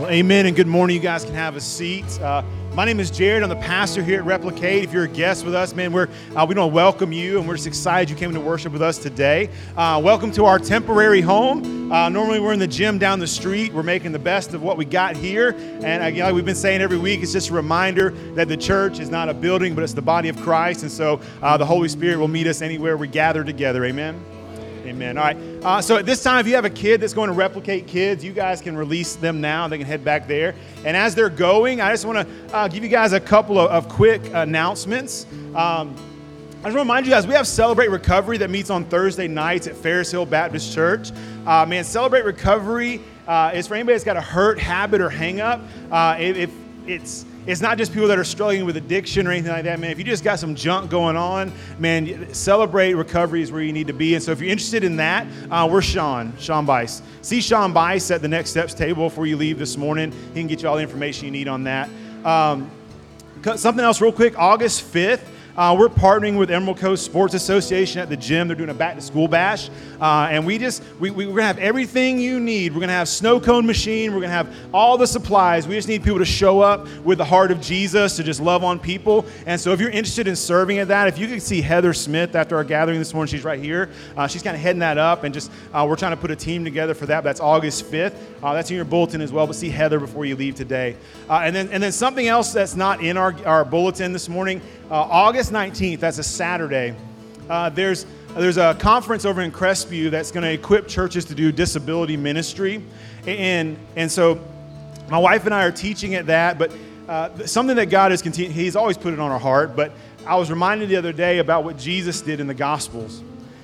Well, amen and good morning. You guys can have a seat. My name is Jared. I'm the pastor here at Replicate. If you're a guest with us, man, we want to welcome you, and we're just excited you came to worship with us today. Welcome to our temporary home. Normally, we're in the gym down the street. We're making the best of what we got here. And again, like we've been saying every week, it's just a reminder that the church is not a building, but it's the body of Christ. And so the Holy Spirit will meet us anywhere we gather together. Amen. Amen. All right. So at this time, if you have a kid that's going to Replicate Kids, you guys can release them now. They can head back there. And as they're going, I just want to give you guys a couple of quick announcements. I just want to remind you guys, we have Celebrate Recovery that meets on Thursday nights at Ferris Hill Baptist Church. Man, Celebrate Recovery is for anybody that's got a hurt, habit, or hang-up. It's not just people that are struggling with addiction or anything like that, man. If you just got some junk going on, man, Celebrate Recovery is where you need to be. And so if you're interested in that, we're Sean Bice. See Sean Bice at the Next Steps table before you leave this morning. He can get you all the information you need on that. Something else real quick, August 5th. We're partnering with Emerald Coast Sports Association at the gym. They're doing a back-to-school bash. And we're going to have everything you need. We're going to have snow cone machine. We're going to have all the supplies. We just need people to show up with the heart of Jesus to just love on people. And so if you're interested in serving at that, if you can see Heather Smith after our gathering this morning, she's right here. She's kind of heading that up. And just we're trying to put a team together for that. That's August 5th. That's in your bulletin as well. But see Heather before you leave today. And then something else that's not in our bulletin this morning, August 19th, that's a Saturday, there's a conference over in Crestview that's going to equip churches to do disability ministry. And so my wife and I are teaching at that, but something that God he's always put it on our heart. But I was reminded the other day about what Jesus did in the Gospels.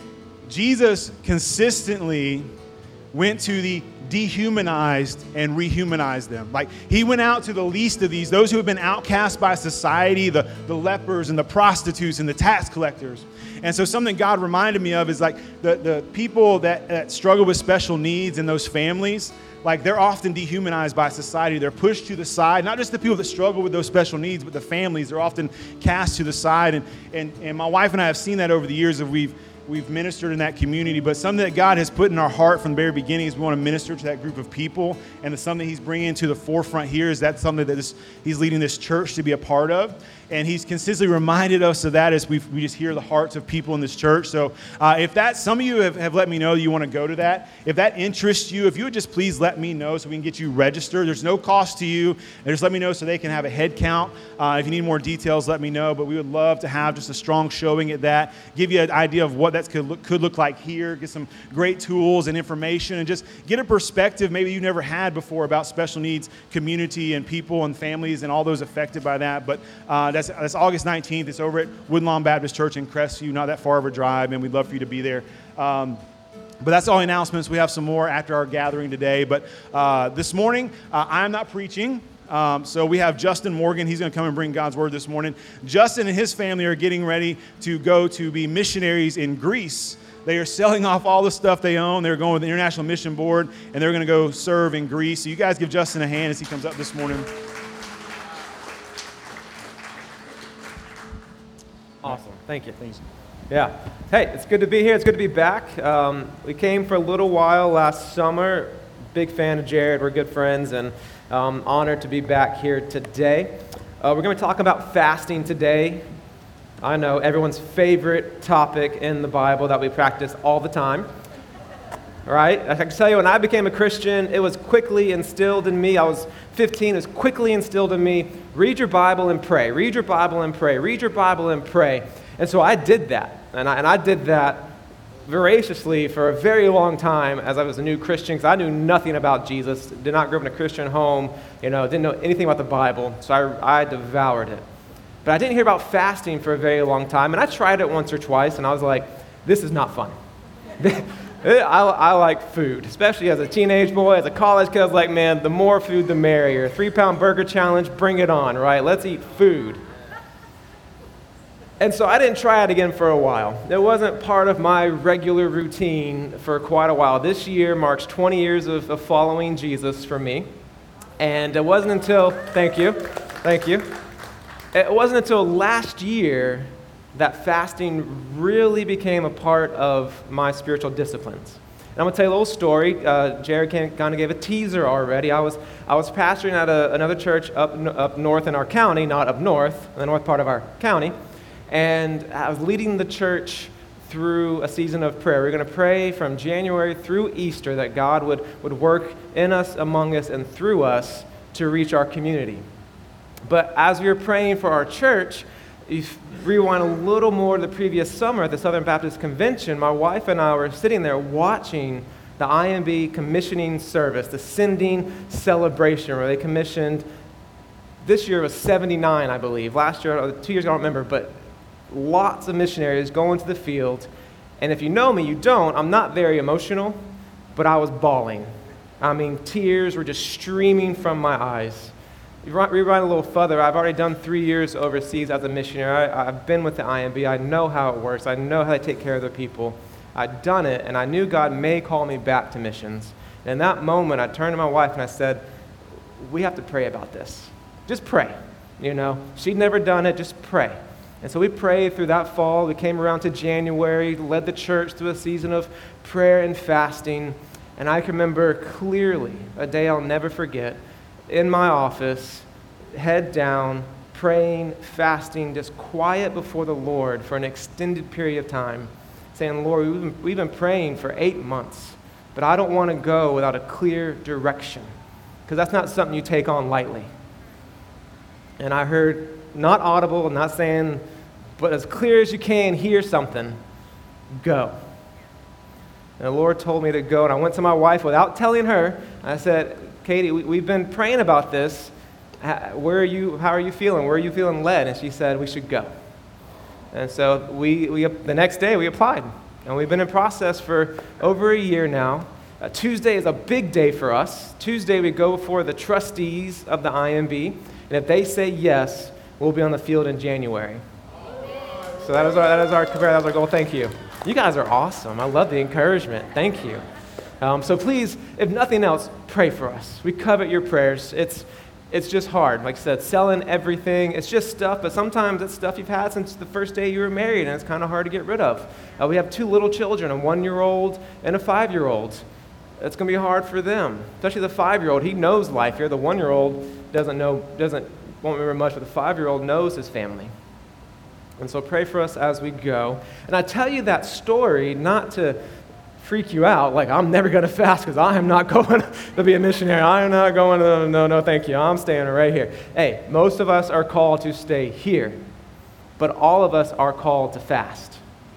Jesus consistently went to the dehumanized and rehumanized them. Like, he went out to the least of these, those who have been outcast by society, the lepers and the prostitutes and the tax collectors. And so something God reminded me of is like the people that struggle with special needs in those families, like they're often dehumanized by society. They're pushed to the side. Not just the people that struggle with those special needs, but the families are often cast to the side. And my wife and I have seen that over the years as we've ministered in that community, but something that God has put in our heart from the very beginning is we want to minister to that group of people, and it's something he's bringing to the forefront here is that something that he's leading this church to be a part of, and he's consistently reminded us of that as we just hear the hearts of people in this church. So if some of you have let me know you want to go to that, if that interests you, if you would just please let me know so we can get you registered. There's no cost to you, and just let me know so they can have a head count. If you need more details, let me know, but we would love to have just a strong showing at that, give you an idea of what that could look like here, get some great tools and information, and just get a perspective maybe you never had before about special needs community and people and families and all those affected by that. But that's August 19th. It's over at Woodlawn Baptist Church in Crestview, not that far of a drive, and we'd love for you to be there. But that's all the announcements. We have some more after our gathering today. But this morning, I'm not preaching. So we have Justin Morgan. He's going to come and bring God's word this morning. Justin and his family are getting ready to go to be missionaries in Greece. They are selling off all the stuff they own. They're going with the International Mission Board, and they're going to go serve in Greece. So you guys give Justin a hand as he comes up this morning. Awesome. Thank you. Thanks. Yeah. Hey, it's good to be here. It's good to be back. We came for a little while last summer. Big fan of Jared. We're good friends, and honored to be back here today. We're going to talk about fasting today. I know, everyone's favorite topic in the Bible that we practice all the time. All right? I can tell you, when I became a Christian, it was quickly instilled in me. I was 15. It was quickly instilled in me. Read your Bible and pray. Read your Bible and pray. Read your Bible and pray. And so I did that. And I did that voraciously for a very long time as I was a new Christian, because I knew nothing about Jesus, did not grow up in a Christian home, didn't know anything about the Bible, so I devoured it. But I didn't hear about fasting for a very long time, and I tried it once or twice, and I was like, this is not fun. I like food, especially as a teenage boy, as a college kid. I was like, man, the more food, the merrier. 3-pound burger challenge, bring it on, right? Let's eat food. And so I didn't try it again for a while. It wasn't part of my regular routine for quite a while. This year marks 20 years of following Jesus for me. And it wasn't until, thank you. It wasn't until last year that fasting really became a part of my spiritual disciplines. And I'm going to tell you a little story. Jared kind of gave a teaser already. I was pastoring at another church up north in our county, not up north, in the north part of our county. And I was leading the church through a season of prayer. We're going to pray from January through Easter that God would work in us, among us, and through us to reach our community. But as we were praying for our church, if you rewind a little more to the previous summer at the Southern Baptist Convention, my wife and I were sitting there watching the IMB commissioning service, the sending celebration, where they commissioned, this year was 79, I believe. Last year, 2 years ago, I don't remember, but lots of missionaries going to the field. And if you know me, you don't, I'm not very emotional, but I was bawling. I mean, tears were just streaming from my eyes. Rewind a little further, I've already done 3 years overseas as a missionary. I've been with the IMB. I know how it works. I know how they take care of their people. I'd done it, and I knew God may call me back to missions. And in that moment, I turned to my wife and I said, we have to pray about this. Just pray. She'd never done it, just pray. And so we prayed through that fall. We came around to January, led the church through a season of prayer and fasting. And I can remember clearly a day I'll never forget, in my office, head down, praying, fasting, just quiet before the Lord for an extended period of time, saying, Lord, we've been praying for 8 months, but I don't want to go without a clear direction, because that's not something you take on lightly. And I heard, not audible, not saying, but as clear as you can, hear something, go. And the Lord told me to go, and I went to my wife without telling her. I said, Katie, we've been praying about this. How are you feeling? Where are you feeling led? And she said, we should go. And so the next day we applied. And we've been in process for over a year now. Tuesday is a big day for us. Tuesday we go before the trustees of the IMB. And if they say yes, we'll be on the field in January. So that is our goal. Thank you. You guys are awesome. I love the encouragement. Thank you. So please, if nothing else, pray for us. We covet your prayers. It's just hard. Like I said, selling everything. It's just stuff, but sometimes it's stuff you've had since the first day you were married, and it's kind of hard to get rid of. We have 2 little children, a 1-year-old and a 5-year-old. It's going to be hard for them, especially the 5-year-old. He knows life here. The 1-year-old won't remember much, but the 5-year-old knows his family. And so pray for us as we go. And I tell you that story not to freak you out, like I'm never going to fast because I am not going to be a missionary. I am not going to, no, thank you. I'm staying right here. Hey, most of us are called to stay here, but all of us are called to fast.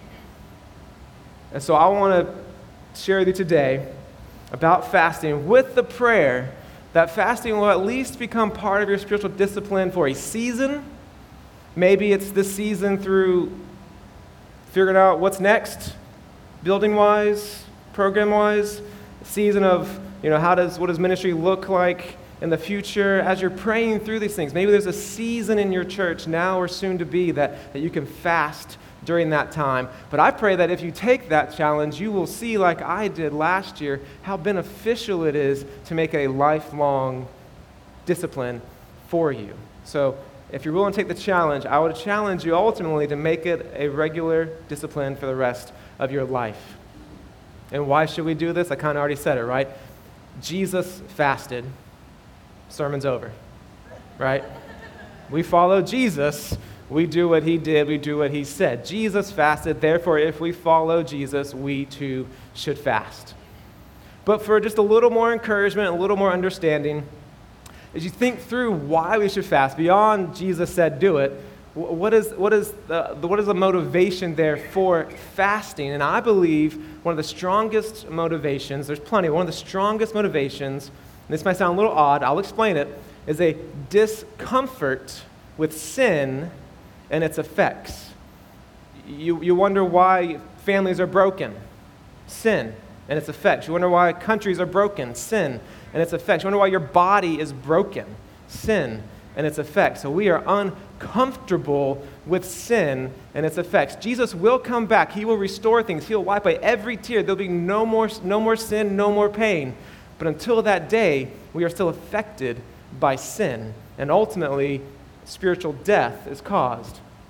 And so I want to share with you today about fasting with the prayer that fasting will at least become part of your spiritual discipline for a season. Maybe it's this season through figuring out what's next, building-wise, program-wise, season of, what does ministry look like in the future as you're praying through these things. Maybe there's a season in your church now or soon to be that you can fast during that time. But I pray that if you take that challenge, you will see, like I did last year, how beneficial it is to make it a lifelong discipline for you. So if you're willing to take the challenge, I would challenge you ultimately to make it a regular discipline for the rest of your life. And why should we do this? I kind of already said it, right? Jesus fasted. Sermon's over, right? We follow Jesus. We do what he did. We do what he said. Jesus fasted. Therefore, if we follow Jesus, we too should fast. But for just a little more encouragement, a little more understanding, as you think through why we should fast, beyond Jesus said do it, what is the motivation there for fasting? And I believe one of the strongest motivations, there's plenty, one of the strongest motivations, and this might sound a little odd, I'll explain it, is a discomfort with sin and its effects. You wonder why families are broken, sin and its effects. You wonder why countries are broken, sin and its effects. You wonder why your body is broken, sin and its effects. So we are uncomfortable with sin and its effects. Jesus will come back. He will restore things. He'll wipe away every tear. There'll be no more sin, no more pain. But until that day, we are still affected by sin. And ultimately, spiritual death is caused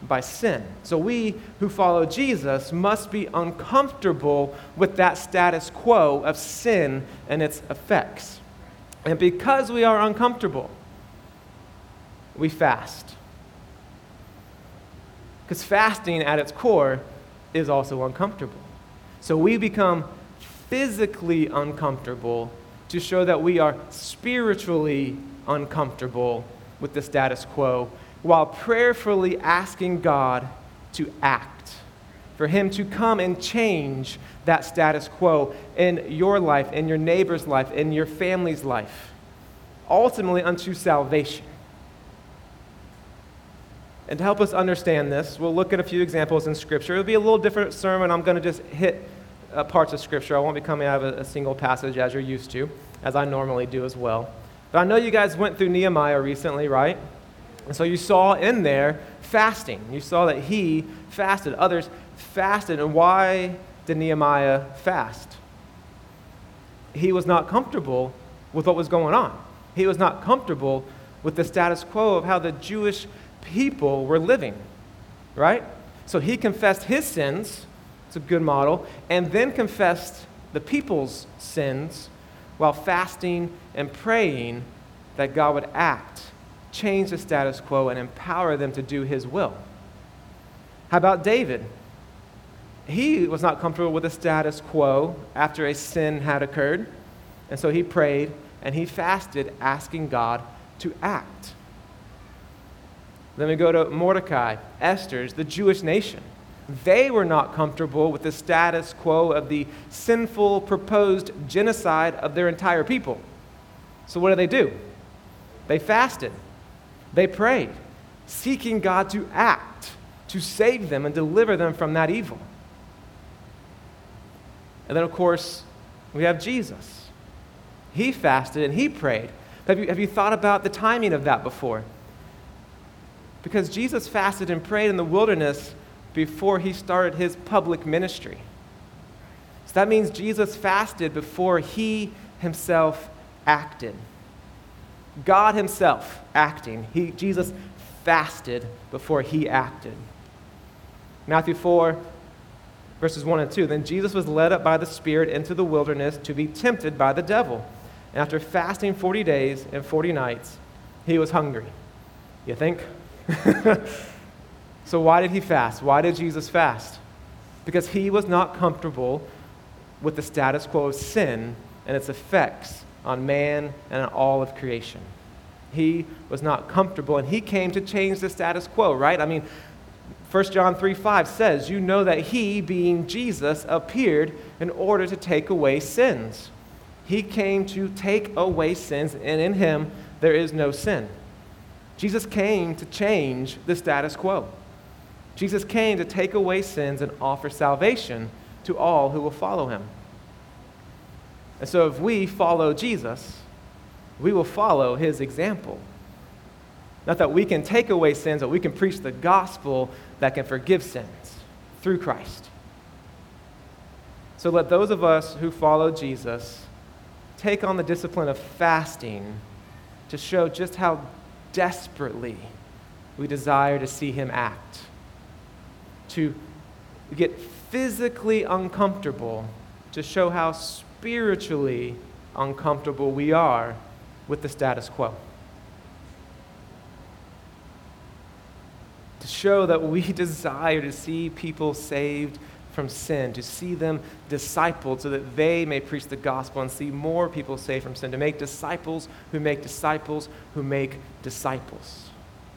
by sin. So we who follow Jesus must be uncomfortable with that status quo of sin and its effects. And because we are uncomfortable, we fast. Because fasting at its core is also uncomfortable. So we become physically uncomfortable to show that we are spiritually uncomfortable with the status quo, while prayerfully asking God to act, for Him to come and change that status quo in your life, in your neighbor's life, in your family's life, ultimately unto salvation. And to help us understand this, we'll look at a few examples in Scripture. It'll be a little different sermon. I'm going to just hit parts of Scripture. I won't be coming out of a single passage as you're used to, as I normally do as well. But I know you guys went through Nehemiah recently, right? And so you saw in there fasting. You saw that he fasted. Others fasted. And why did Nehemiah fast? He was not comfortable with what was going on. He was not comfortable with the status quo of how the Jewish people were living, right? So he confessed his sins. It's a good model. And then confessed the people's sins while fasting and praying that God would act, change the status quo, and empower them to do His will. How about David? He was not comfortable with the status quo after a sin had occurred, and so he prayed and he fasted, asking God to act. Then we go to Mordecai, Esther's, the Jewish nation. They were not comfortable with the status quo of the sinful proposed genocide of their entire people. So what do? They fasted. They prayed, seeking God to act, to save them and deliver them from that evil. And then, of course, we have Jesus. He fasted and he prayed. Have you thought about the timing of that before? Because Jesus fasted and prayed in the wilderness before he started his public ministry. So that means Jesus fasted before he himself acted. God himself acting. Jesus fasted before he acted. Matthew 4, verses 1 and 2. Then Jesus was led up by the Spirit into the wilderness to be tempted by the devil. And after fasting 40 days and 40 nights, he was hungry. You think? So why did he fast? Why did Jesus fast? Because he was not comfortable with the status quo of sin and its effects on man and on all of creation. He was not comfortable, and he came to change the status quo, right? I mean, 1 John 3:5 says, you know that he, being Jesus, appeared in order to take away sins. He came to take away sins, and in him there is no sin. Jesus came to change the status quo. Jesus came to take away sins and offer salvation to all who will follow him. And so if we follow Jesus, we will follow his example. Not that we can take away sins, but we can preach the gospel that can forgive sins through Christ. So let those of us who follow Jesus take on the discipline of fasting to show just how desperately we desire to see him act, to get physically uncomfortable to show how spiritually uncomfortable we are with the status quo. To show that we desire to see people saved from sin, to see them discipled so that they may preach the gospel and see more people saved from sin, to make disciples who make disciples who make disciples.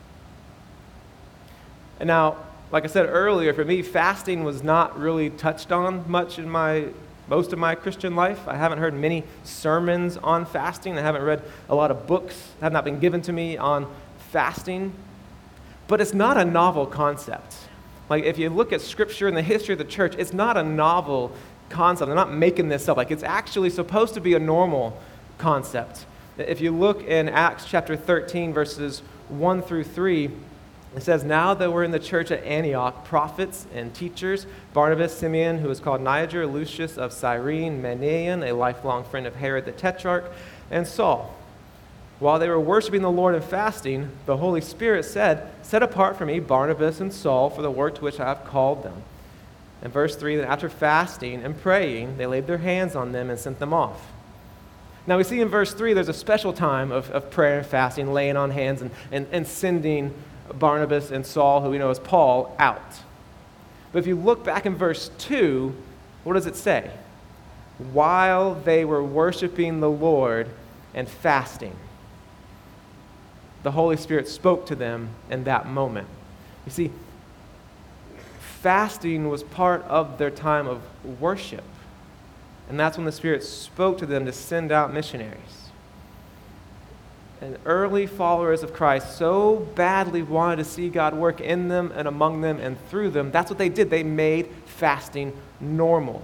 And now, like I said earlier, for me, fasting was not really touched on much in most of my Christian life. I haven't heard many sermons on fasting. I haven't read a lot of books, have not been given to me on fasting. But it's not a novel concept. Like, if you look at Scripture and the history of the church, it's not a novel concept. I'm not making this up. Like, it's actually supposed to be a normal concept. If you look in Acts chapter 13, verses 1 through 3, it says, now there were in the church at Antioch prophets and teachers, Barnabas, Simeon, who was called Niger, Lucius of Cyrene, Manaen, a lifelong friend of Herod the Tetrarch, and Saul. While they were worshiping the Lord and fasting, the Holy Spirit said, "Set apart for me Barnabas and Saul for the work to which I have called them." In verse 3, then after fasting and praying, they laid their hands on them and sent them off. Now we see in verse 3 there's a special time of prayer and fasting, laying on hands and sending Barnabas and Saul, who we know as Paul, out. But if you look back in verse 2, what does it say? While they were worshiping the Lord and fasting, the Holy Spirit spoke to them in that moment. You see, fasting was part of their time of worship. And that's when the Spirit spoke to them to send out missionaries. And early followers of Christ so badly wanted to see God work in them and among them and through them. That's what they did. They made fasting normal.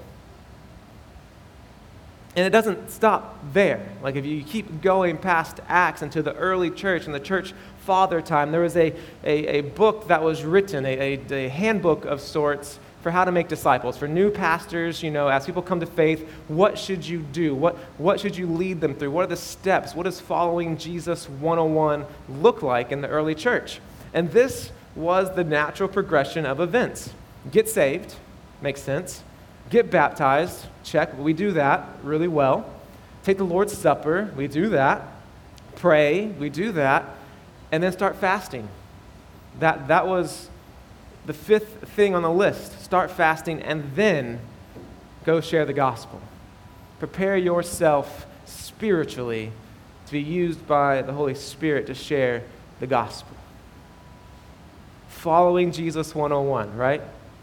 And it doesn't stop there. Like if you keep going past Acts into the early church and the church father time, there was a book that was written, a handbook of sorts for how to make disciples. For new pastors, as people come to faith, what should you do? What should you lead them through? What are the steps? What does following Jesus 101 look like in the early church? And this was the natural progression of events. Get saved, makes sense. Get baptized, check, we do that really well. Take the Lord's Supper, we do that. Pray, we do that. And then start fasting. That was the fifth thing on the list. Start fasting and then go share the gospel. Prepare yourself spiritually to be used by the Holy Spirit to share the gospel. Following Jesus 101, right?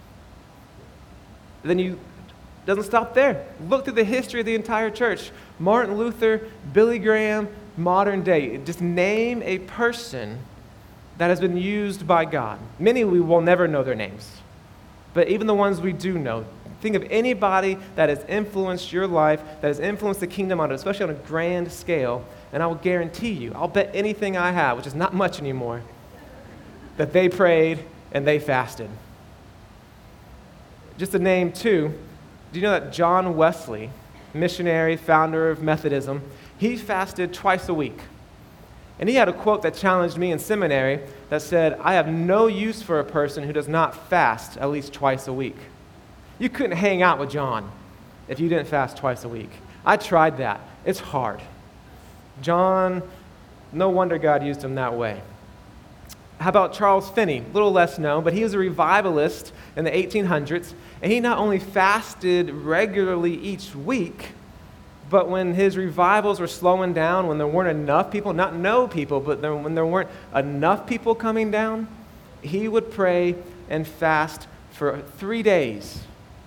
Then doesn't stop there. Look through the history of the entire church. Martin Luther, Billy Graham, modern day. Just name a person that has been used by God. Many we will never know their names. But even the ones we do know, think of anybody that has influenced your life, that has influenced the kingdom especially on a grand scale, and I will guarantee you, I'll bet anything I have, which is not much anymore, that they prayed and they fasted. Just to name two, do you know that John Wesley, missionary, founder of Methodism, he fasted twice a week. And he had a quote that challenged me in seminary that said, "I have no use for a person who does not fast at least twice a week." You couldn't hang out with John if you didn't fast twice a week. I tried that. It's hard. John, no wonder God used him that way. How about Charles Finney? A little less known, but he was a revivalist in the 1800s, and he not only fasted regularly each week, but when his revivals were slowing down, when there weren't enough people, not no people, but when there weren't enough people coming down, he would pray and fast for 3 days,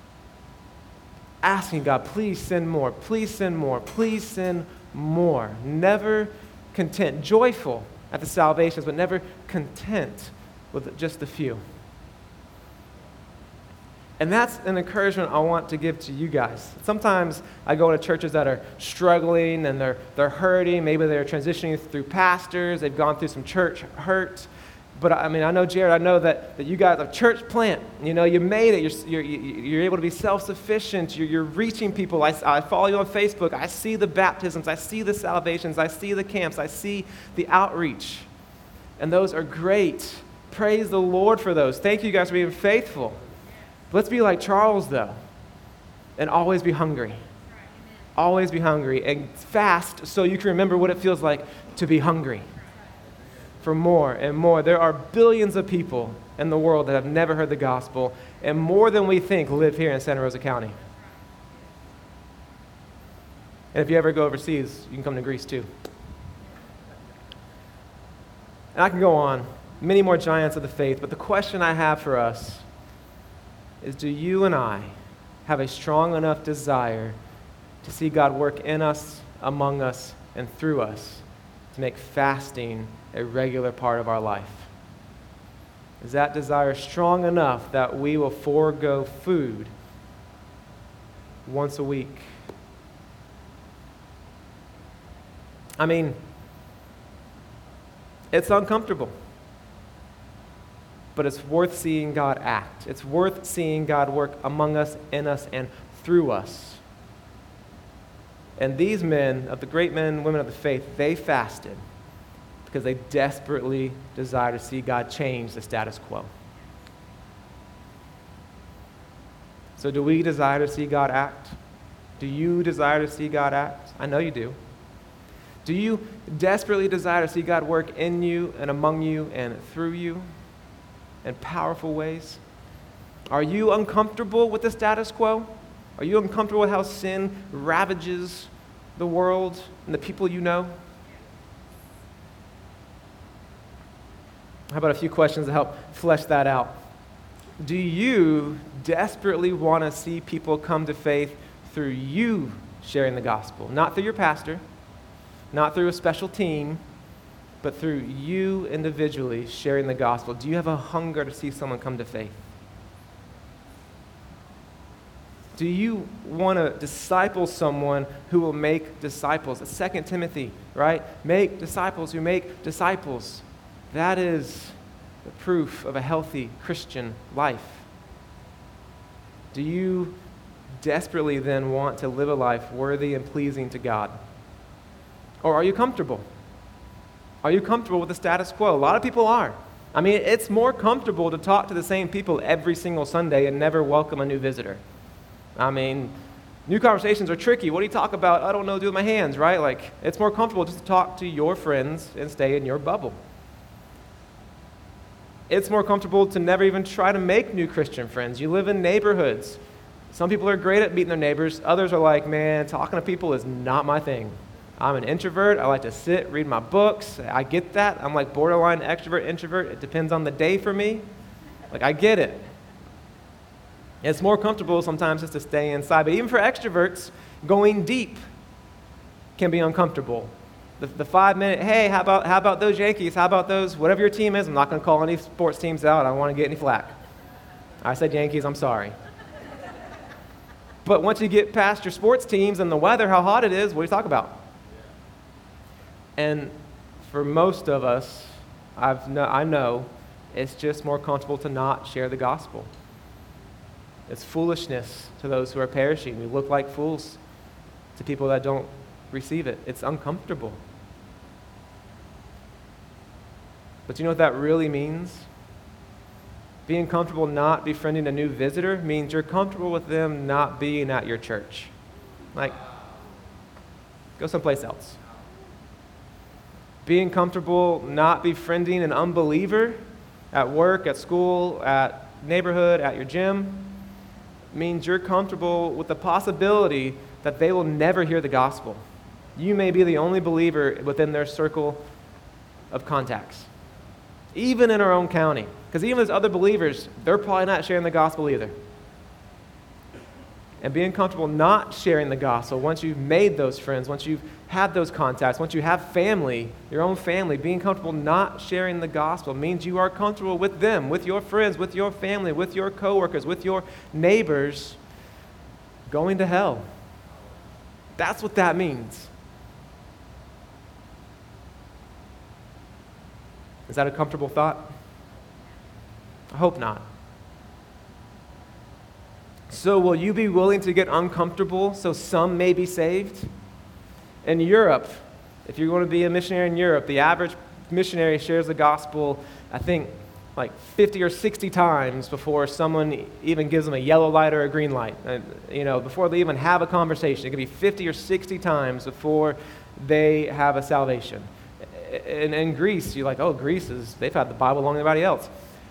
asking God, please send more, please send more, please send more. Never content, joyful at the salvations, but never content with just a few. And that's an encouragement I want to give to you guys. Sometimes I go into churches that are struggling and they're hurting. Maybe they're transitioning through pastors. They've gone through some church hurt. But I know, Jared, I know that you guys are a church plant. You made it. You're able to be self-sufficient. You're reaching people. I follow you on Facebook. I see the baptisms. I see the salvations. I see the camps. I see the outreach. And those are great. Praise the Lord for those. Thank you guys for being faithful. Let's be like Charles, though, and always be hungry. Always be hungry and fast so you can remember what it feels like to be hungry for more and more. There are billions of people in the world that have never heard the gospel, and more than we think live here in Santa Rosa County. And if you ever go overseas, you can come to Greece too. And I can go on, many more giants of the faith, but the question I have for us is, do you and I have a strong enough desire to see God work in us, among us, and through us to make fasting a regular part of our life? Is that desire strong enough that we will forego food once a week? I mean, it's uncomfortable. But it's worth seeing God act. It's worth seeing God work among us, in us, and through us. And these men, of the great men and women of the faith, they fasted. because they desperately desire to see God change the status quo. So do we desire to see God act? Do you desire to see God act? I know you do. Do you desperately desire to see God work in you and among you and through you in powerful ways? Are you uncomfortable with the status quo? Are you uncomfortable with how sin ravages the world and the people you know? How about a few questions to help flesh that out? Do you desperately want to see people come to faith through you sharing the gospel? Not through your pastor, not through a special team, but through you individually sharing the gospel. Do you have a hunger to see someone come to faith? Do you want to disciple someone who will make disciples? It's 2 Timothy, right? Make disciples who make disciples. That is the proof of a healthy Christian life. Do you desperately then want to live a life worthy and pleasing to God? Or are you comfortable? Are you comfortable with the status quo? A lot of people are. I mean, it's more comfortable to talk to the same people every single Sunday and never welcome a new visitor. I mean, new conversations are tricky. What do you talk about? I don't know, do with my hands, right? Like, it's more comfortable just to talk to your friends and stay in your bubble. It's more comfortable to never even try to make new Christian friends. You live in neighborhoods. Some people are great at meeting their neighbors. Others are like, man, talking to people is not my thing. I'm an introvert. I like to sit, read my books. I get that. I'm like borderline extrovert, introvert. It depends on the day for me. Like, I get it. It's more comfortable sometimes just to stay inside. But even for extroverts, going deep can be uncomfortable. The 5-minute, hey, how about those Yankees? How about those, whatever your team is? I'm not going to call any sports teams out. I don't want to get any flack. I said Yankees, I'm sorry. But once you get past your sports teams and the weather, how hot it is, what do you talk about? And for most of us, I know it's just more comfortable to not share the gospel. It's foolishness to those who are perishing. We look like fools to people that don't receive it. It's uncomfortable. But you know what that really means? Being comfortable not befriending a new visitor means you're comfortable with them not being at your church. Like, go someplace else. Being comfortable not befriending an unbeliever at work, at school, at neighborhood, at your gym means you're comfortable with the possibility that they will never hear the gospel. You may be the only believer within their circle of contacts, even in our own county. Because even as other believers, they're probably not sharing the gospel either. And being comfortable not sharing the gospel, once you've made those friends, once you've had those contacts, once you have family, your own family, being comfortable not sharing the gospel means you are comfortable with them, with your friends, with your family, with your coworkers, with your neighbors, going to hell. That's what that means. Is that a comfortable thought? I hope not. So will you be willing to get uncomfortable so some may be saved? In Europe, if you're going to be a missionary in Europe, the average missionary shares the gospel, I think, like 50 or 60 times before someone even gives them a yellow light or a green light. Before they even have a conversation. It could be 50 or 60 times before they have a salvation. In Greece, you're like, oh, they've had the Bible longer than anybody else.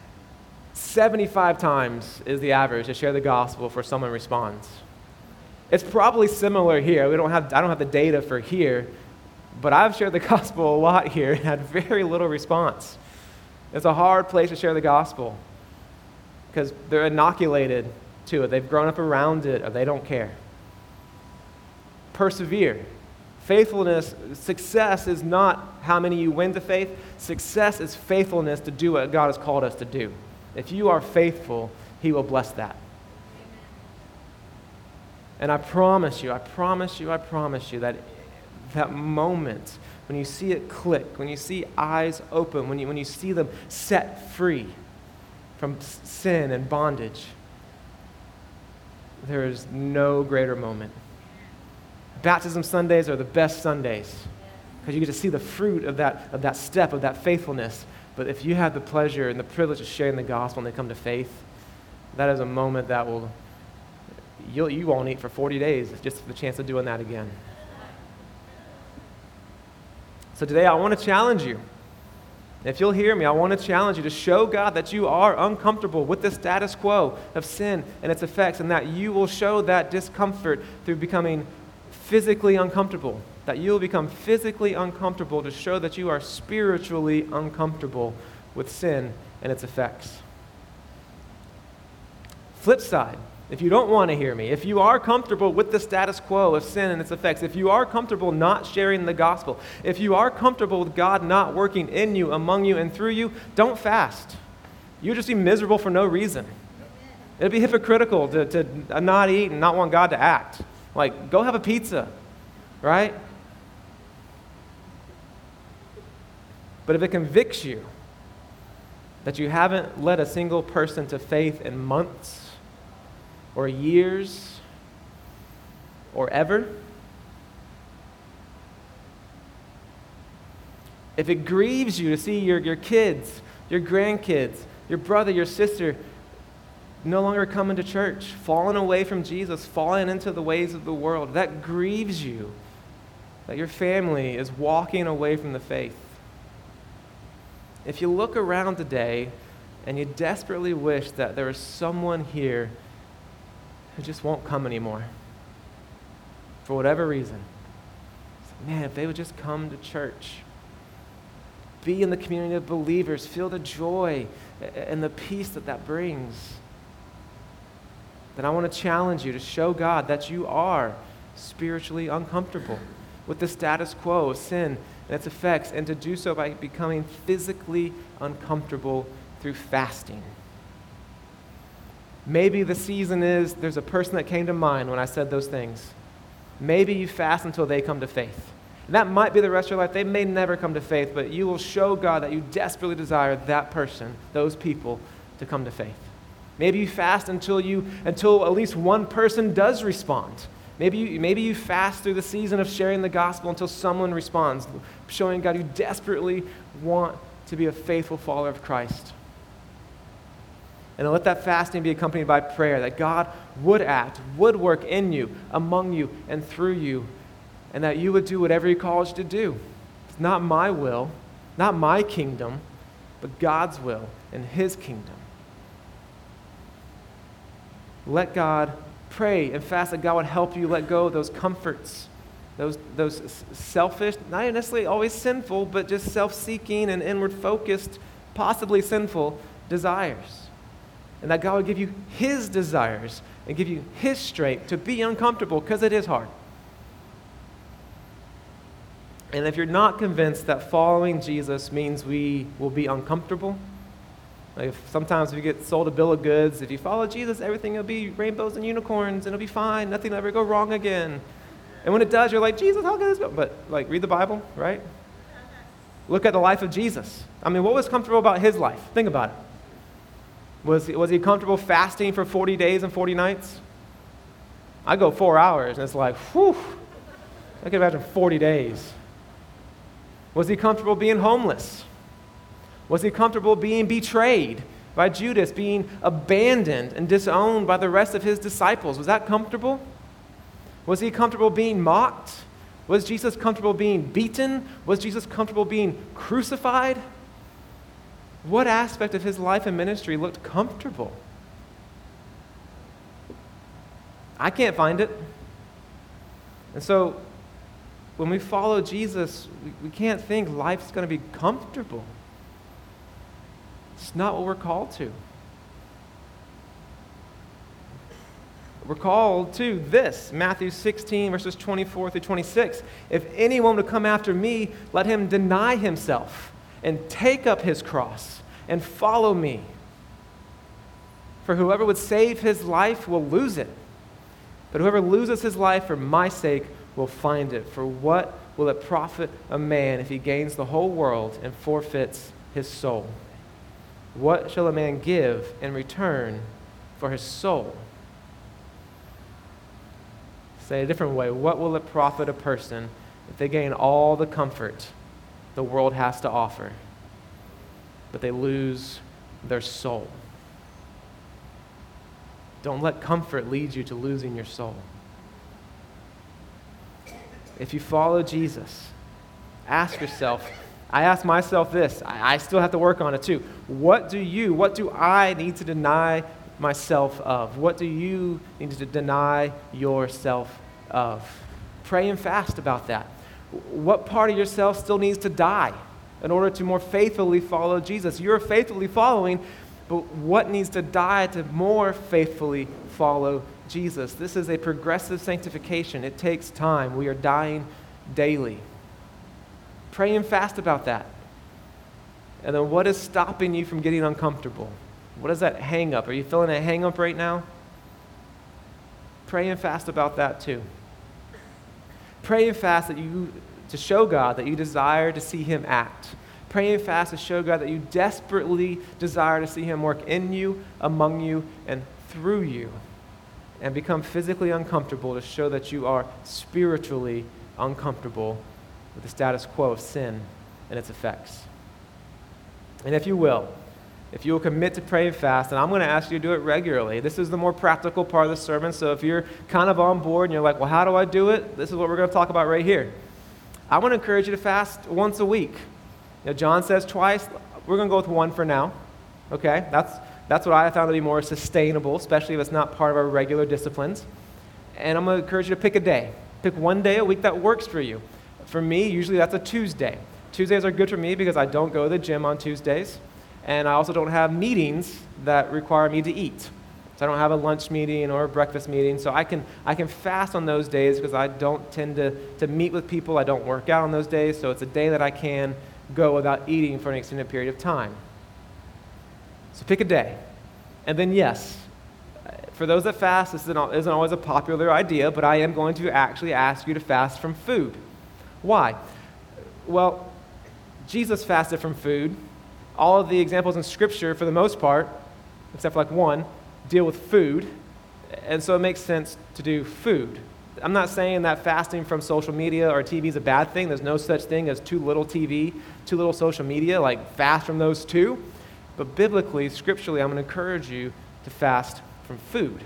75 times is the average to share the gospel before someone responds. It's probably similar here. I don't have the data for here, but I've shared the gospel a lot here and had very little response. It's a hard place to share the gospel because they're inoculated to it. They've grown up around it, or they don't care. Persevere. Faithfulness, success is not how many you win to faith. Success is faithfulness to do what God has called us to do. If you are faithful, He will bless that. And I promise you that that moment when you see it click, when you see eyes open, when you see them set free from sin and bondage, there is no greater moment. Baptism Sundays are the best Sundays. because you get to see the fruit of that step, of that faithfulness. But if you have the pleasure and the privilege of sharing the gospel and they come to faith, that is a moment that you won't eat for 40 days just for the chance of doing that again. So today I want to challenge you. If you'll hear me, I want to challenge you to show God that you are uncomfortable with the status quo of sin and its effects, and that you will show that discomfort through becoming physically uncomfortable. That you will become physically uncomfortable to show that you are spiritually uncomfortable with sin and its effects. Flip side, if you don't want to hear me, if you are comfortable with the status quo of sin and its effects, if you are comfortable not sharing the gospel, if you are comfortable with God not working in you, among you, and through you, don't fast. You'll just be miserable for no reason. It'd be hypocritical to not eat and not want God to act. Like, go have a pizza, right? But if it convicts you that you haven't led a single person to faith in months or years or ever, if it grieves you to see your kids, your grandkids, your brother, your sister no longer coming to church, falling away from Jesus, falling into the ways of the world, that grieves you, that your family is walking away from the faith. If you look around today and you desperately wish that there was someone here who just won't come anymore for whatever reason, man, if they would just come to church, be in the community of believers, feel the joy and the peace that brings, then I want to challenge you to show God that you are spiritually uncomfortable with the status quo of sin and its effects, and to do so by becoming physically uncomfortable through fasting. Maybe the season is, there's a person that came to mind when I said those things. Maybe you fast until they come to faith. And that might be the rest of your life. They may never come to faith, but you will show God that you desperately desire that person, those people, to come to faith. Maybe you fast until at least one person does respond. Maybe you fast through the season of sharing the gospel until someone responds, showing God you desperately want to be a faithful follower of Christ. And then let that fasting be accompanied by prayer, that God would act, would work in you, among you, and through you, and that you would do whatever He calls you to do. It's not my will, not my kingdom, but God's will and His kingdom. Let God pray and fast that God would help you let go of those comforts, those selfish, not necessarily always sinful, but just self-seeking and inward-focused, possibly sinful desires. And that God would give you His desires and give you His strength to be uncomfortable, because it is hard. And if you're not convinced that following Jesus means we will be uncomfortable, like sometimes if you get sold a bill of goods, if you follow Jesus, everything will be rainbows and unicorns, and it'll be fine, nothing will ever go wrong again. And when it does, you're like, Jesus, how can this go? But like, read the Bible, right? Look at the life of Jesus. I mean, what was comfortable about His life? Think about it. Was he comfortable fasting for 40 days and 40 nights? I go 4 hours, and it's like, whew, I can imagine 40 days. Was he comfortable being homeless? Was he comfortable being betrayed by Judas, being abandoned and disowned by the rest of his disciples? Was that comfortable? Was he comfortable being mocked? Was Jesus comfortable being beaten? Was Jesus comfortable being crucified? What aspect of his life and ministry looked comfortable? I can't find it. And so, when we follow Jesus, we can't think life's going to be comfortable. It's not what we're called to. We're called to this, Matthew 16, verses 24 through 26. If anyone would come after me, let him deny himself and take up his cross and follow me. For whoever would save his life will lose it. But whoever loses his life for my sake will find it. For what will it profit a man if he gains the whole world and forfeits his soul? What shall a man give in return for his soul? Say it a different way. What will it profit a person if they gain all the comfort the world has to offer, but they lose their soul. Don't let comfort lead you to losing your soul. If you follow Jesus, ask yourself, I ask myself this, I still have to work on it too. What do I need to deny myself of? What do you need to deny yourself of? Pray and fast about that. What part of yourself still needs to die in order to more faithfully follow Jesus? You're faithfully following, but what needs to die to more faithfully follow Jesus? This is a progressive sanctification. It takes time. We are dying daily. Pray and fast about that. And then what is stopping you from getting uncomfortable? What is that hang up? Are you feeling a hang up right now? Pray and fast about that too. Pray and fast to show God that you desire to see Him act. Pray and fast to show God that you desperately desire to see Him work in you, among you, and through you. And become physically uncomfortable to show that you are spiritually uncomfortable with the status quo of sin and its effects. And if you will commit to pray and fast, and I'm going to ask you to do it regularly. This is the more practical part of the sermon, so if you're kind of on board and you're like, well, how do I do it? This is what we're going to talk about right here. I want to encourage you to fast once a week. John says twice. We're going to go with one for now. Okay? That's what I have found to be more sustainable, especially if it's not part of our regular disciplines. And I'm going to encourage you to pick a day. Pick one day a week that works for you. For me, usually that's a Tuesday. Tuesdays are good for me because I don't go to the gym on Tuesdays. And I also don't have meetings that require me to eat. So I don't have a lunch meeting or a breakfast meeting. So I can fast on those days because I don't tend to meet with people. I don't work out on those days. So it's a day that I can go without eating for an extended period of time. So pick a day. And then yes, for those that fast, this isn't always a popular idea, but I am going to actually ask you to fast from food. Why? Well, Jesus fasted from food. All of the examples in Scripture, for the most part, except for like one, deal with food. And so it makes sense to do food. I'm not saying that fasting from social media or TV is a bad thing. There's no such thing as too little TV, too little social media, like fast from those two. But biblically, scripturally, I'm going to encourage you to fast from food.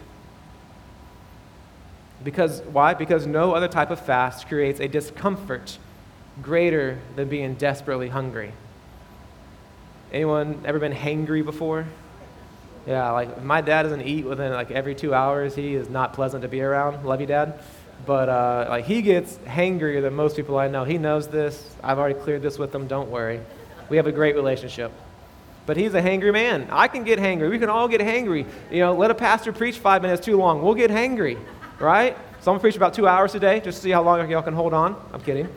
Because why? Because no other type of fast creates a discomfort greater than being desperately hungry. Anyone ever been hangry before? Yeah, like if my dad doesn't eat within like every 2 hours, he is not pleasant to be around. Love you, Dad. But like he gets hangrier than most people I know. He knows this. I've already cleared this with him. Don't worry. We have a great relationship. But he's a hangry man. I can get hangry. We can all get hangry. Let a pastor preach 5 minutes too long. We'll get hangry, right? So I'm going to preach about 2 hours today just to see how long y'all can hold on. I'm kidding.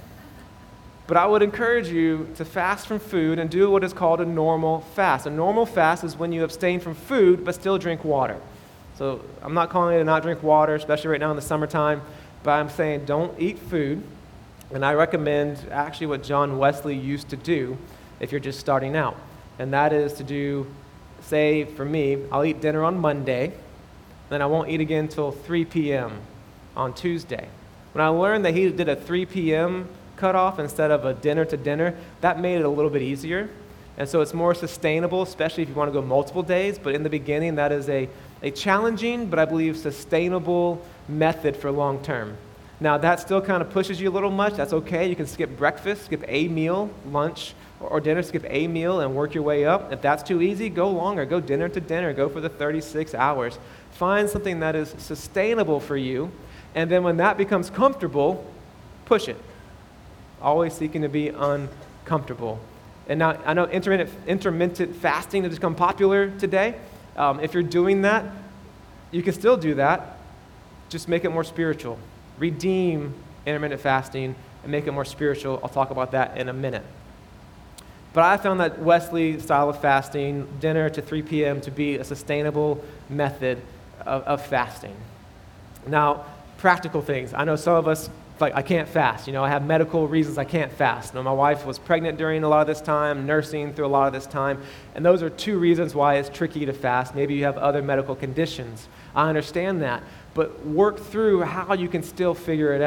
But I would encourage you to fast from food and do what is called a normal fast. A normal fast is when you abstain from food but still drink water. So I'm not calling it to not drink water, especially right now in the summertime, but I'm saying don't eat food. And I recommend actually what John Wesley used to do if you're just starting out. And that is to do, say for me, I'll eat dinner on Monday, then I won't eat again until 3 p.m. on Tuesday. When I learned that he did a 3 p.m. cutoff instead of a dinner to dinner, that made it a little bit easier. And so it's more sustainable, especially if you want to go multiple days. But in the beginning, that is a challenging, but I believe sustainable method for long term. Now, that still kind of pushes you a little much. That's okay. You can skip breakfast, skip a meal, lunch, or dinner, skip a meal and work your way up. If that's too easy, go longer. Go dinner to dinner. Go for the 36 hours. Find something that is sustainable for you. And then when that becomes comfortable, push it. Always seeking to be uncomfortable. And now, I know intermittent fasting has become popular today. If you're doing that, you can still do that. Just make it more spiritual. Redeem intermittent fasting and make it more spiritual. I'll talk about that in a minute. But I found that Wesley style of fasting, dinner to 3 p.m., to be a sustainable method of fasting. Now, practical things. I know some of us, like, I can't fast. I have medical reasons I can't fast. My wife was pregnant during a lot of this time, nursing through a lot of this time, and those are 2 reasons why it's tricky to fast. Maybe you have other medical conditions. I understand that, but work through how you can still figure it out.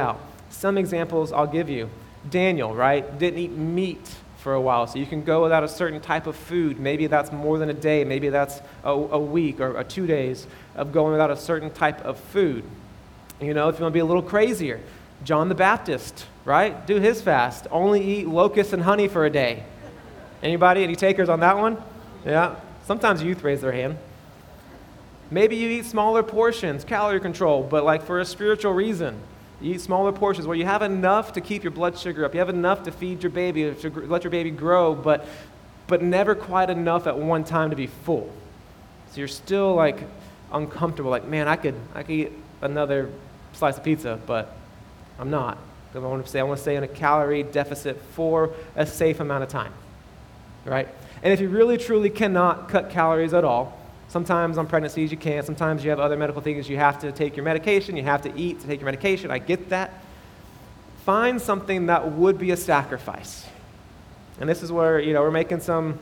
Some examples I'll give you. Daniel, right, didn't eat meat for a while, so you can go without a certain type of food. Maybe that's more than a day. Maybe that's a week or 2 days of going without a certain type of food. You know, if you want to be a little crazier, John the Baptist, right, do his fast. Only eat locusts and honey for a day. Anybody? Any takers on that one? Yeah. Sometimes youth raise their hand. Maybe you eat smaller portions, calorie control, but like for a spiritual reason. You eat smaller portions where you have enough to keep your blood sugar up. You have enough to feed your baby, to let your baby grow, but never quite enough at one time to be full. So you're still like uncomfortable. Like, man, I could eat another slice of pizza, but I'm not. I want to stay in a calorie deficit for a safe amount of time, right? And if you really truly cannot cut calories at all, sometimes on pregnancies you can't. Sometimes you have other medical things. You have to take your medication. You have to eat to take your medication. I get that. Find something that would be a sacrifice. And this is where, we're making some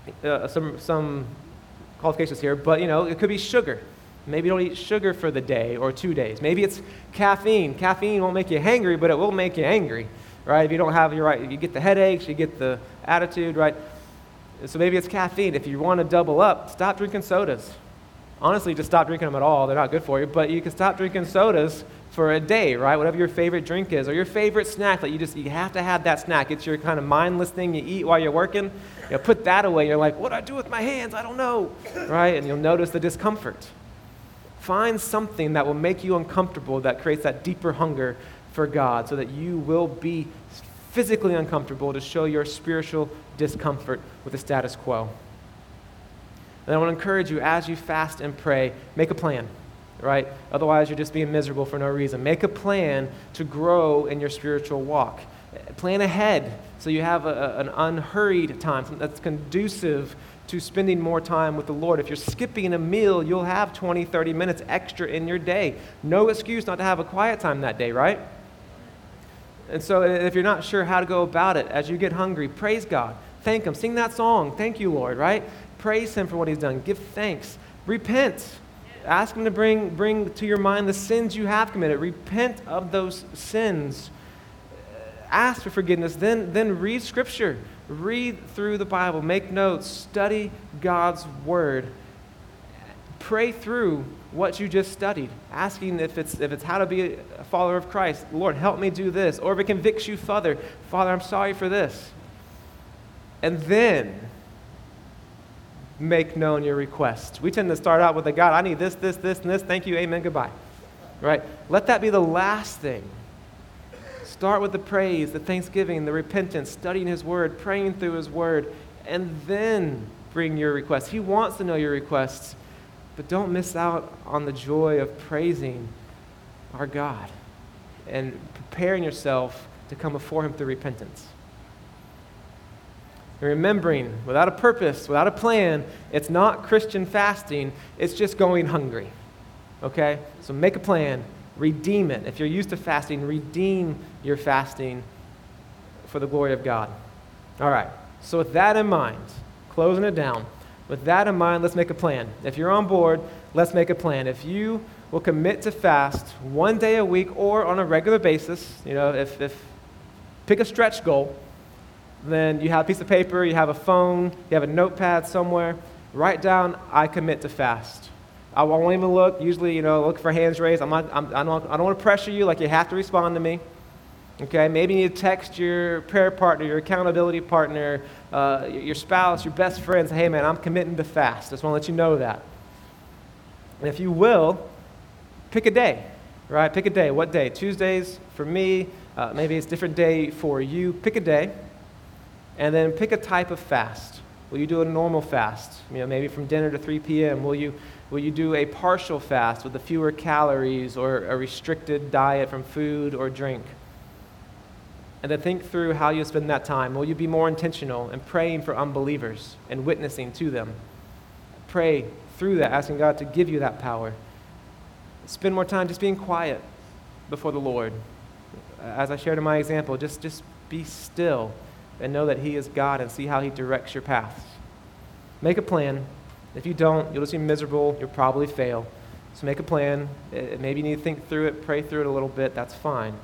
qualifications here, but, it could be sugar. Maybe you don't eat sugar for the day or 2 days. Maybe it's caffeine. Caffeine won't make you hangry, but it will make you angry, right? If you don't have you get the headaches, you get the attitude, right? So maybe it's caffeine. If you want to double up, stop drinking sodas. Honestly, just stop drinking them at all. They're not good for you, but you can stop drinking sodas for a day, right? Whatever your favorite drink is, or your favorite snack that you have to have that snack. It's your kind of mindless thing you eat while you're working. Put that away. You're like, what do I do with my hands? I don't know, right? And you'll notice the discomfort. Find something that will make you uncomfortable, that creates that deeper hunger for God, so that you will be physically uncomfortable to show your spiritual discomfort with the status quo. And I want to encourage you, as you fast and pray, make a plan, right? Otherwise, you're just being miserable for no reason. Make a plan to grow in your spiritual walk. Plan ahead so you have an unhurried time, something that's conducive to spending more time with the Lord. If you're skipping a meal, you'll have 20, 30 minutes extra in your day. No excuse not to have a quiet time that day, right? And so if you're not sure how to go about it, as you get hungry, praise God. Thank Him. Sing that song. Thank you, Lord, right? Praise Him for what He's done. Give thanks. Repent. Ask Him to bring to your mind the sins you have committed. Repent of those sins. Ask for forgiveness. Then read Scripture. Read through the Bible. Make notes. Study God's Word. Pray through what you just studied, asking if it's how to be a follower of Christ. Lord, help me do this. Or if it convicts you further, Father, I'm sorry for this. And then make known your requests. We tend to start out with God, I need this, and this. Thank you, amen, goodbye. Right? Let that be the last thing. Start with the praise, the thanksgiving, the repentance, studying His Word, praying through His Word, and then bring your requests. He wants to know your requests, but don't miss out on the joy of praising our God and preparing yourself to come before Him through repentance. And remembering, without a purpose, without a plan, it's not Christian fasting, it's just going hungry. Okay? So make a plan. Redeem it. If you're used to fasting, redeem your fasting for the glory of God. All right. So with that in mind, closing it down, with that in mind, let's make a plan. If you're on board, let's make a plan. If you will commit to fast 1 day a week or on a regular basis, if pick a stretch goal, then you have a piece of paper, you have a phone, you have a notepad somewhere, write down, I commit to fast. I won't even look. Usually, look for hands raised. I don't want to pressure you like you have to respond to me. Okay? Maybe you need to text your prayer partner, your accountability partner, your spouse, your best friend. Say, hey, man, I'm committing to fast. Just want to let you know that. And if you will, pick a day, right? Pick a day. What day? Tuesdays for me. Maybe it's a different day for you. Pick a day. And then pick a type of fast. Will you do a normal fast? Maybe from dinner to 3 p.m. Will you do a partial fast with the fewer calories or a restricted diet from food or drink? And then think through how you spend that time. Will you be more intentional in praying for unbelievers and witnessing to them? Pray through that, asking God to give you that power. Spend more time just being quiet before the Lord. As I shared in my example, just be still and know that He is God and see how He directs your paths. Make a plan. If you don't, you'll just be miserable. You'll probably fail. So make a plan. Maybe you need to think through it, pray through it a little bit. That's fine.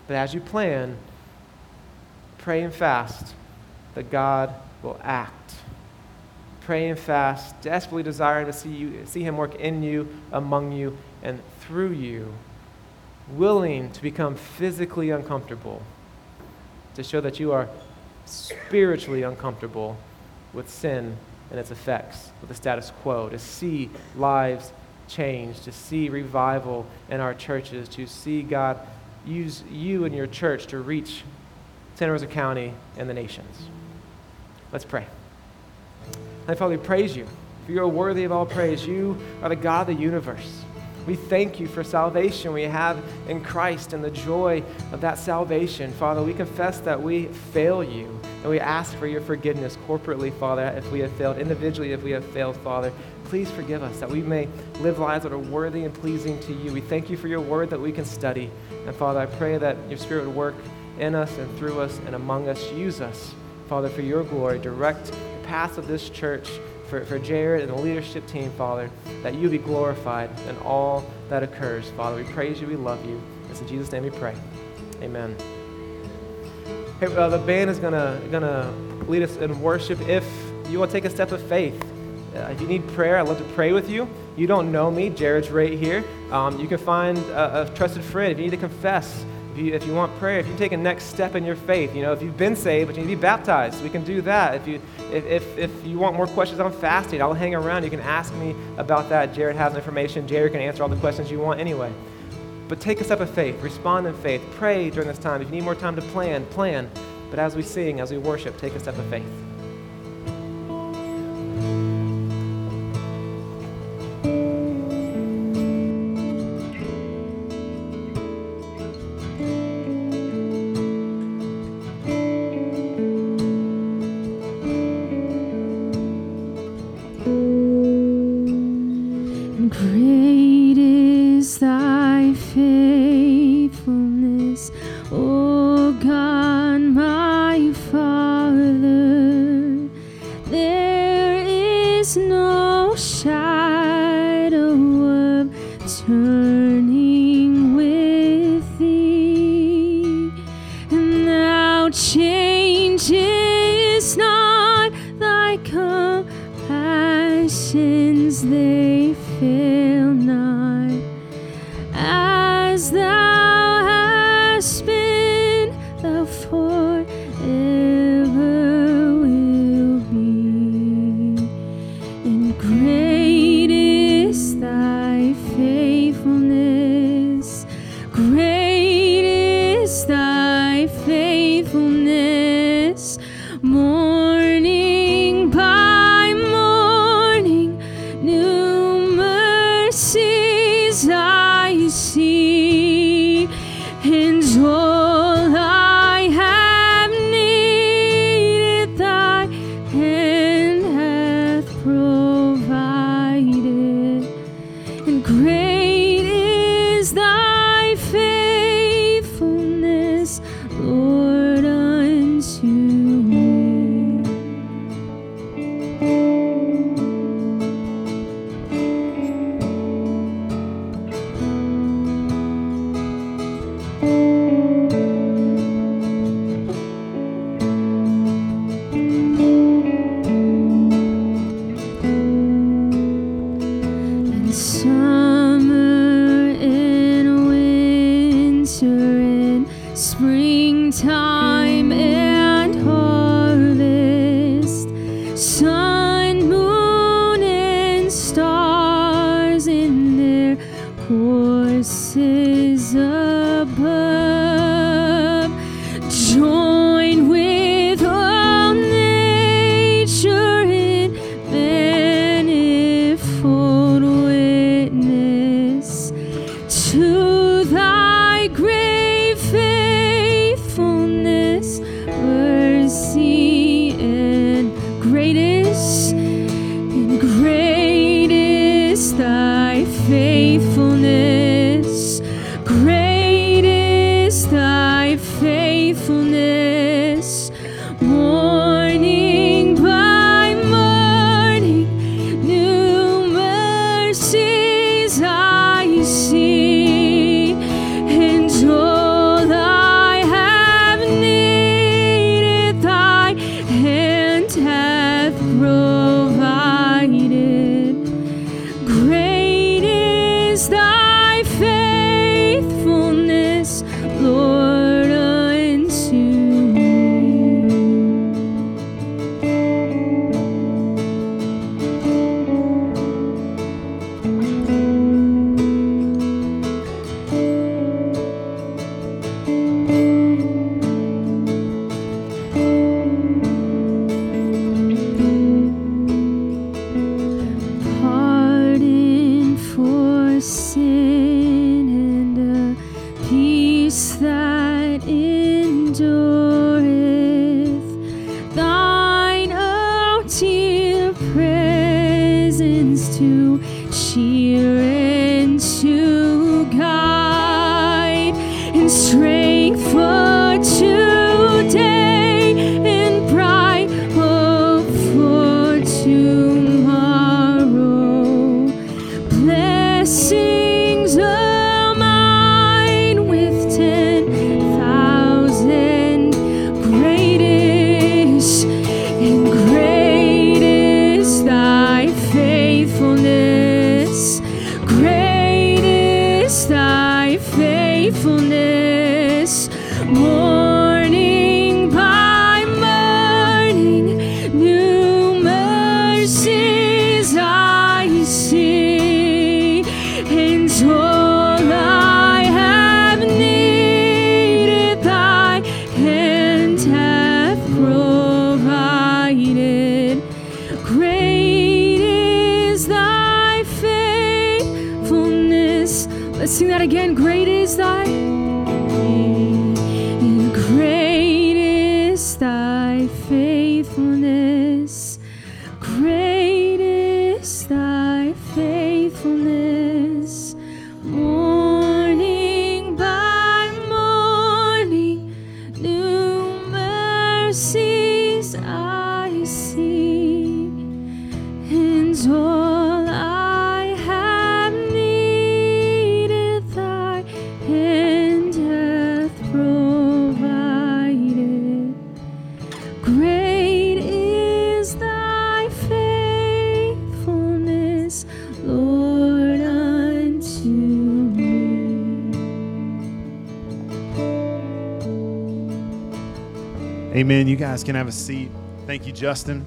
But as you plan, pray and fast that God will act. Pray and fast, desperately desiring to see him work in you, among you, and through you, willing to become physically uncomfortable, to show that you are spiritually uncomfortable with sin and its effects, with the status quo, to see lives change, to see revival in our churches, to see God use you and your church to reach Santa Rosa County and the nations. Let's pray. Heavenly Father, we praise you, for you are worthy of all praise. You are the God of the universe. We thank you for salvation we have in Christ and the joy of that salvation. Father, we confess that we fail you, and we ask for your forgiveness corporately, Father, if we have failed, individually if we have failed, Father. Please forgive us, that we may live lives that are worthy and pleasing to you. We thank you for your word that we can study. And Father, I pray that your Spirit would work in us and through us and among us. Use us, Father, for your glory. Direct the path of this church for Jared and the leadership team, Father, that you be glorified in all that occurs. Father, we praise you, we love you. It's in Jesus' name we pray. Amen. Hey, the band is gonna lead us in worship. If you want to take a step of faith, if you need prayer, I'd love to pray with you. You don't know me, Jared's right here. You can find a trusted friend. If you need to confess, if you want prayer, if you take a next step in your faith, if you've been saved but you need to be baptized, we can do that. If you want more questions on fasting, I'll hang around. You can ask me about that. Jared has information. Jared can answer all the questions you want anyway. But take a step of faith. Respond in faith. Pray during this time. If you need more time to plan. But as we sing, as we worship, take a step of faith. Great is thy faithfulness, O God, my Father. provided. Great is thy faithfulness, Lord, unto me. Pardon for sin and a peace that endureth. Thine, oh dear presence to cheer and to guide, and strength for today and bright hope for tomorrow. Blessings are mine with 10,000. Great is and great is thy faithfulness. Great is thy faithfulness. Morning by morning, new mercies I see, and all I have needed, thy hand hath provided. Great is thy faithfulness. Let's sing that again. Great is thy, and great is thy faithfulness. Great is thy faithfulness. Morning by morning, new mercies I see, and all I have needed, thy hand hath provided. Great is thy faithfulness, Lord, unto me. Amen. You guys can have a seat. Thank you, Justin.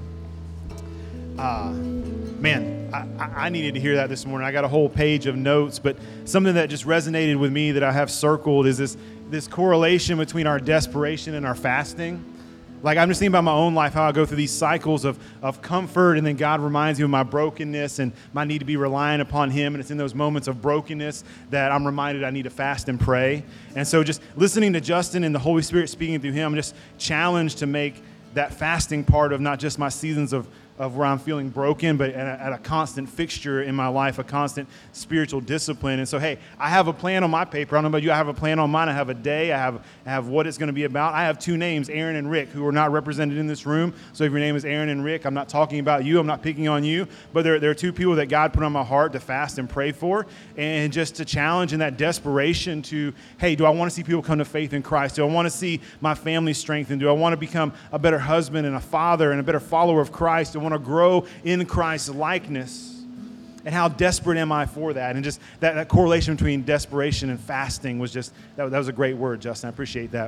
Man, I needed to hear that this morning. I got a whole page of notes, but something that just resonated with me that I have circled is this correlation between our desperation and our fasting. Like, I'm just thinking about my own life, how I go through these cycles of comfort, and then God reminds me of my brokenness and my need to be reliant upon Him. And it's in those moments of brokenness that I'm reminded I need to fast and pray. And so just listening to Justin and the Holy Spirit speaking through him, I'm just challenged to make that fasting part of not just my seasons of where I'm feeling broken, but at a constant fixture in my life, a constant spiritual discipline. And so, hey, I have a plan on my paper. I don't know about you. I have a plan on mine. I have a day. I have what it's going to be about. I have two names, Aaron and Rick, who are not represented in this room. So if your name is Aaron and Rick, I'm not talking about you. I'm not picking on you. But there are two people that God put on my heart to fast and pray for, and just to challenge in that desperation to, hey, do I want to see people come to faith in Christ? Do I want to see my family strengthened? Do I want to become a better husband and a father and a better follower of Christ? Do I want to grow in Christ's likeness? And how desperate am I for that? And just that correlation between desperation and fasting was just, that was a great word, Justin. I appreciate that.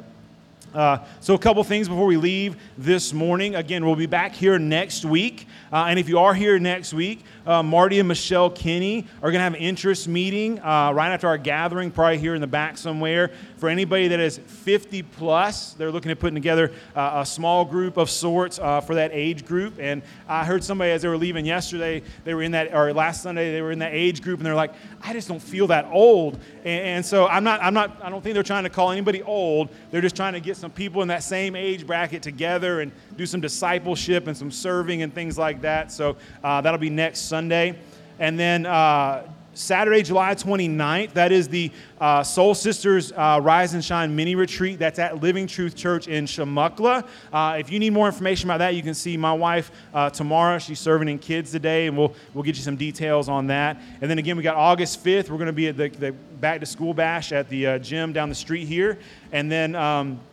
So a couple things before we leave this morning. Again, we'll be back here next week. And if you are here next week, Marty and Michelle Kinney are going to have an interest meeting right after our gathering, probably here in the back somewhere. For anybody that is 50 plus, they're looking at putting together a small group of sorts for that age group. And I heard somebody as they were leaving yesterday, they were in that, or last Sunday, they were in that age group, and they're like, I just don't feel that old. And so I don't think they're trying to call anybody old. They're just trying to get some people in that same age bracket together and do some discipleship and some serving and things like that. So that'll be next Sunday. And then Saturday, July 29th, that is the Soul Sisters Rise and Shine mini retreat. That's at Living Truth Church in Shamuckla. If you need more information about that, you can see my wife tomorrow. She's serving in kids today, and we'll get you some details on that. And then again, we got August 5th. We're going to be at the Back to School Bash at the gym down the street here. And then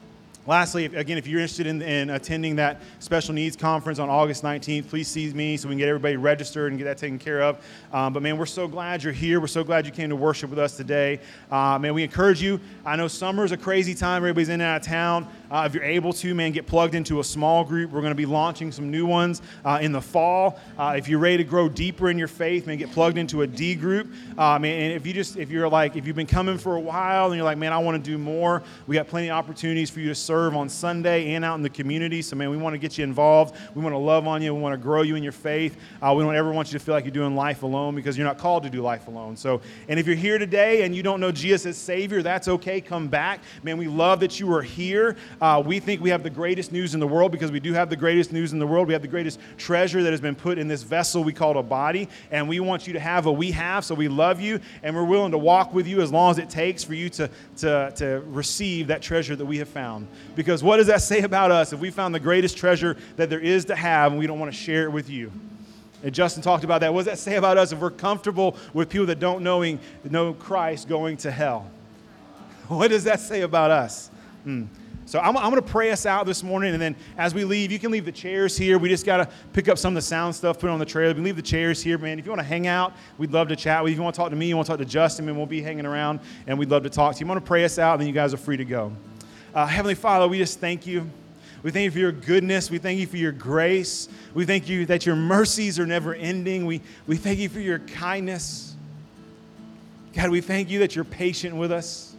Lastly, if you're interested in attending that special needs conference on August 19th, please see me so we can get everybody registered and get that taken care of. But man, we're so glad you're here. We're so glad you came to worship with us today. Man, we encourage you. I know summer's a crazy time. Everybody's in and out of town. If you're able to, man, get plugged into a small group. We're going to be launching some new ones in the fall. If you're ready to grow deeper in your faith, man, get plugged into a D group. And if you've been coming for a while and you're like, man, I want to do more, we got plenty of opportunities for you to serve on Sunday and out in the community. So, man, we want to get you involved. We want to love on you. We want to grow you in your faith. We don't ever want you to feel like you're doing life alone, because you're not called to do life alone. So, and if you're here today and you don't know Jesus as Savior, that's okay. Come back. Man, we love that you are here. We think we have the greatest news in the world, because we do have the greatest news in the world. We have the greatest treasure that has been put in this vessel we call a body, and we want you to have what we have. So we love you, and we're willing to walk with you as long as it takes for you to receive that treasure that we have found. Because what does that say about us if we found the greatest treasure that there is to have and we don't want to share it with you? And Justin talked about that. What does that say about us if we're comfortable with people that don't know Christ going to hell? What does that say about us? So I'm going to pray us out this morning, and then as we leave, you can leave the chairs here. We just got to pick up some of the sound stuff, put it on the trailer. We can leave the chairs here, man. If you want to hang out, we'd love to chat with you. If you want to talk to me, you want to talk to Justin, and we'll be hanging around, and we'd love to talk to you. I'm going to pray us out, and then you guys are free to go. Heavenly Father, we just thank you. We thank you for your goodness. We thank you for your grace. We thank you that your mercies are never ending. We thank you for your kindness. God, we thank you that you're patient with us.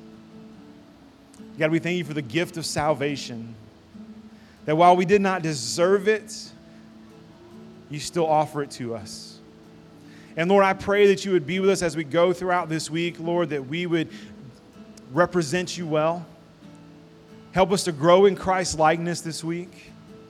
God, we thank you for the gift of salvation. That while we did not deserve it, you still offer it to us. And Lord, I pray that you would be with us as we go throughout this week, Lord, that we would represent you well. Help us to grow in Christ's likeness this week.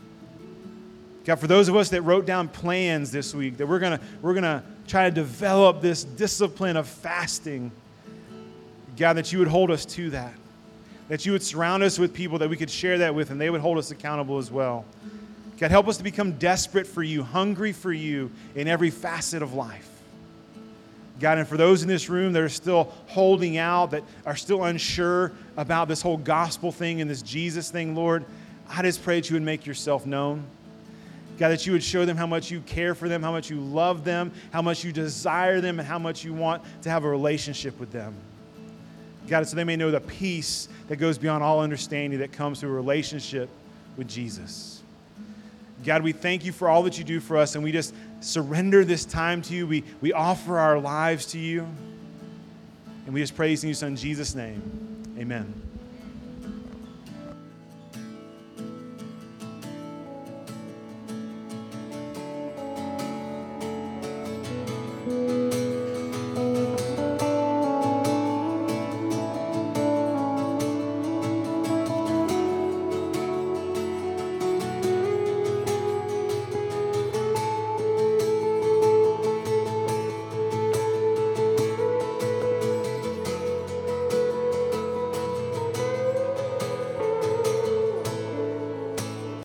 God, for those of us that wrote down plans this week, that we're gonna try to develop this discipline of fasting, God, that you would hold us to that. That you would surround us with people that we could share that with, and they would hold us accountable as well. God, help us to become desperate for you, hungry for you in every facet of life. God, and for those in this room that are still holding out, that are still unsure about this whole gospel thing and this Jesus thing, Lord, I just pray that you would make yourself known. God, that you would show them how much you care for them, how much you love them, how much you desire them, and how much you want to have a relationship with them. God, so they may know the peace that goes beyond all understanding that comes through a relationship with Jesus. God, we thank you for all that you do for us, and we just surrender this time to you. We offer our lives to you, and we just praise in your Son, Jesus' name. Amen.